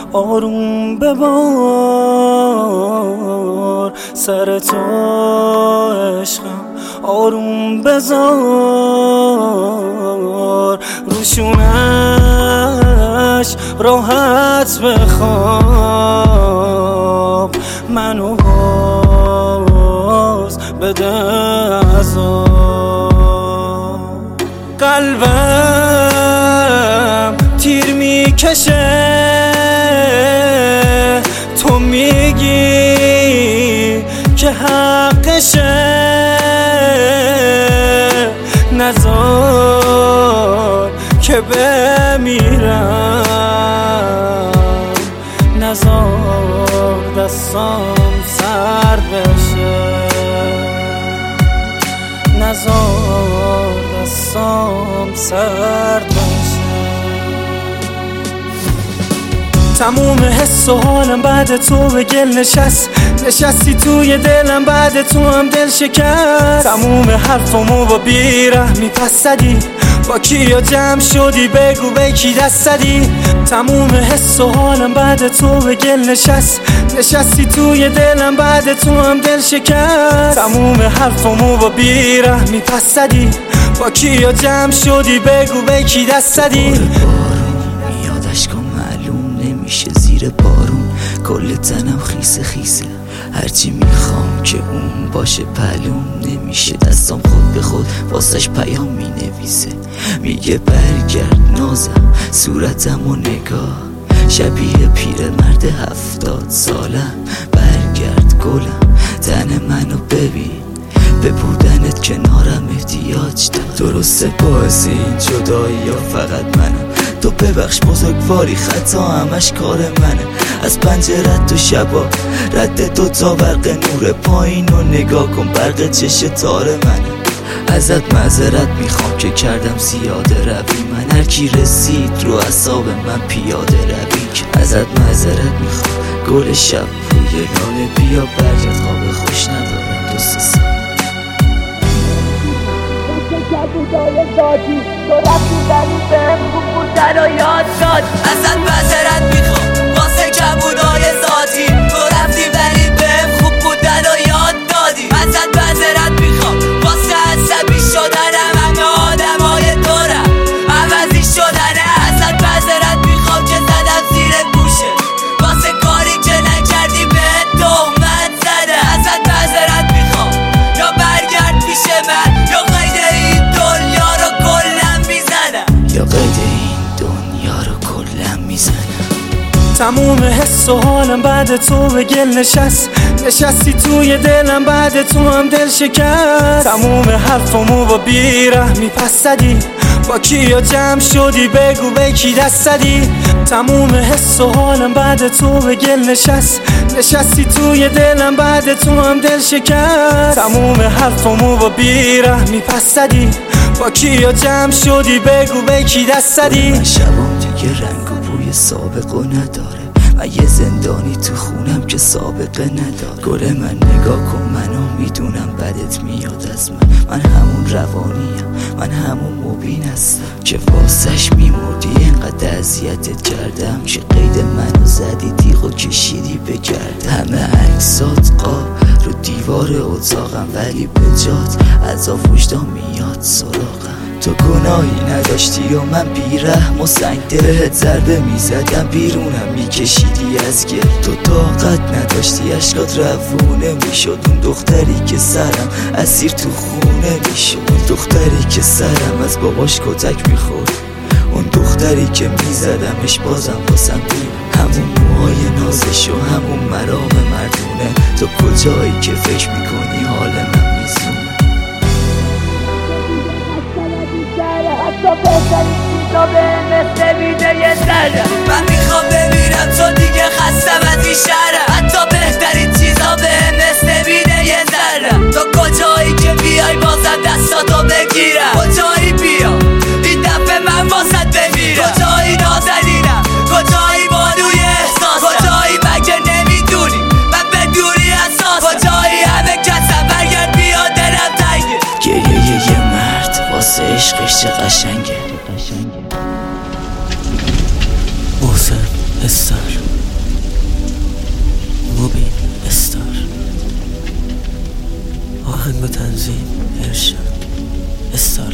آروم ببار سر تو عشقم، آروم بذار روشونش راحت بخواب، منو باز بده عذاب. قلبم تیر میکشه تو میگی که حقشه، نذار که بمیرم، نذار دستام سرد بشه، نذار دستام سرد بشه. تموم حس و حالم بعد تو به گل نشستی توی دلم، بعد تو هم دل شکست. تموم حرفامو با بیرحمی پس زدی، با کیا جمع شدی بگو به کی دست زدی. تموم حس و حالم بعد تو به گل نشستی توی دلم، بعد تو هم دل شکست. تموم حرفامو با بیرحمی پس زدی، با کیا جمع شدی بگو به کی دست زدی. یادش کن معلوم نمیشه زیر بارون، کل تنم خیسه خیسه، هرچی میخوام که اون باشه پلوم نمیشه. دستم خود به خود واسش پیام مینویسه، میگه برگرد نازم صورتم و نگاه، شبیه پیرمرد 70 سالم. برگرد گلم تن منو ببین، به بودنت کنارم احتیاج دارم. درسته باعث این جدایی یا فقط منم؟ تو ببخش بزرگواری خطا همش کار منه. از پنجرت تو شبا رد دوتا برق نور پایین و نگاه کن برق چش تار منه. ازت معذرت میخوام که کردم زیاده روی، من هر کی رسید رو اعصاب من پیاده روی. ازت معذرت میخوام گل شب روی لاله، بیا برگرد خواب خوش ندارم دوست سال. کبودای ذاتی تو رفتی زنی بهم خوب بودن و یاد داد. ازت معذرت میخوام واسه کبودای ذاتی، تو رفتی ولی بهم خوب بودن و یاد دادی. ازت معذرت میخوام واسه عصبی شدنم، همه آدمای دورم عوضی شدنه. ازت معذرت میخوام که زدم زیر گوشه واسه کاری که نکردی بهت تهمت زده. ازت معذرت میخوام یا برگرد پیش من یا قید این دنیا رو کلم میزنم، یا قید این دنیا رو کلم میزنم. تموم حس و حالم بعد تو به گل نشستی توی دلم، بعد تو هم دل شکست. تموم حرفامو با بیرحمی پس زدی، با کیا جمع شدی بگو به کی دست زدی. تموم حس و حالم بعد تو به گل نشستی توی دلم، بعد تو هم دل شکست. تموم حرفامو با بیرحمی پس زدی، با کیا جمع شدی بگو به کی دست زدی. من شبام دیگه رنگ و بوی سابقه نداره، من یه زندانی تو خونم که سابقه نداره. گل من نگاه کن منو میدونم بدت میاد از من همون روانیم، من همون مبین هستم که واسش میمردی. اینقدر اذیتت کردم که قید منو زدی تیغ و کشیدی به گرد. همه عکسات رو دیوار اتاقم، ولی به جات عذاب وجدان میاد سراغم. تو گناهی نداشتی و من بیرحم و سنگ دلت ضربه میزدم بیرونم میکشیدی از گل. تو طاقت نداشتی عشقات روونه میشد، اون دختری که سرم اسیر تو خونه میشد، اون دختری که سرم از باباش کتک میخورد، اون دختری که میزدمش بازم واسم بیم. همون موهای نازش و همون مرام مردونه، تو کجایی که فکر میکنی حال من میزونه؟ حتی بهترین چیزا بهم مثل میده یه ذره. من میخوام بمیرم چون دیگه خستم از این شهرم. حتی بهترین چیزا بهم مثل میده یه ذره. تو کجایی که بیای بازم دستاتو بگیرم؟ کجایی بیا این دفعه من واسط بمیرم؟ کجایی نازنینم؟ کجایی بانوی احساسم؟ کجایی مگه نمیدونی من به دوری اساسم؟ کجایی همه کسم برگرد بیا دلم تنگه. گریه یه مرد واسه عشقش چه قشنگه. محسن استر مبین استار. آهنگ و تنظیم ارشاد استار.